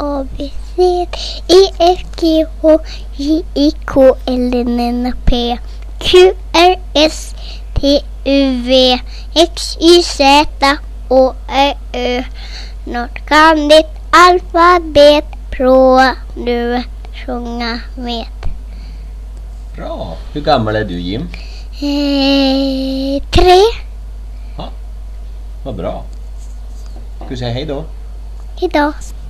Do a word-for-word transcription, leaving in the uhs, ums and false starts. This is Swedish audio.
A, B, C, E, F, G, H, J, I, K, L, M, N, P, Q, R, S, T, U, V, X, Y, Z, Å, Ö, Ö. Något kan ditt alfabet prova du sjunga med. Bra. Hur gammal är du, Jim? Eh, tre. Ja, vad bra. Ska vi säga hej då? Idag.